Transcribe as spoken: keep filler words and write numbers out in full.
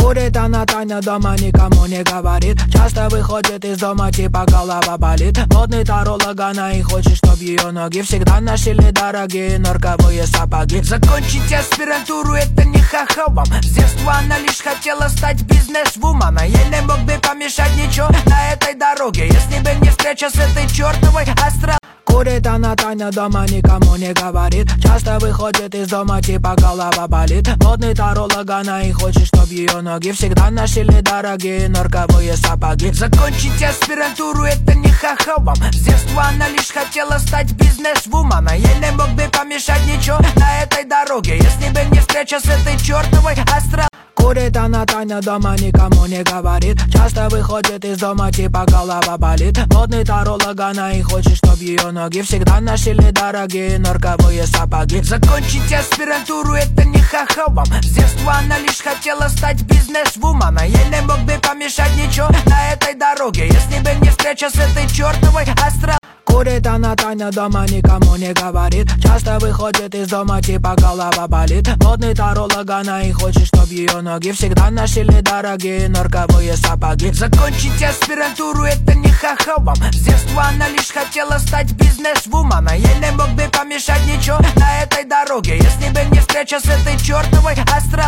Курит она тайно дома, никому не говорит. Часто выходит из дома, типа голова болит. Модный таролог, она и хочет, чтоб ее ноги всегда носили дорогие норковые сапоги. Закончить аспирантуру это не ха-ха вам. С детства она лишь хотела стать бизнес-вумен. А ей не мог бы помешать ничего на этой дороге, если бы не встреча с этой чертовой астрал. Курит она тайно дома, никому не говорит. Часто выходит из дома, типа голова болит. Модный таролог, она и хочет, чтоб ее ноги всегда носили дорогие норковые сапоги. Закончить аспирантуру это не ха-ха вам. С детства она лишь хотела стать бизнес-вумен. А ей не мог бы помешать ничего на этой дороге, если бы не встреча с этой чертовой астрал. Курит она тайно дома, никому не говорит. Часто выходит из дома, типа голова болит. Модный таролог, она и хочет, чтоб ее ноги всегда носили дорогие норковые сапоги. Закончить аспирантуру это не ха-ха вам. С детства она лишь хотела стать бизнес-вумен. А ей не мог бы помешать ничего на этой дороге, если бы не встреча с этой чертовой астрал. Курит она тайно дома, никому не говорит. Часто выходит из дома, типа голова болит. Модный таролог, она и хочет, чтоб ее ноги всегда носили дорогие норковые сапоги. Закончить аспирантуру это не ха-ха вам. С детства она лишь хотела стать бизнес-вумен. А ей не мог бы помешать ничего на этой дороге, если бы не встреча с этой чертовой астрал.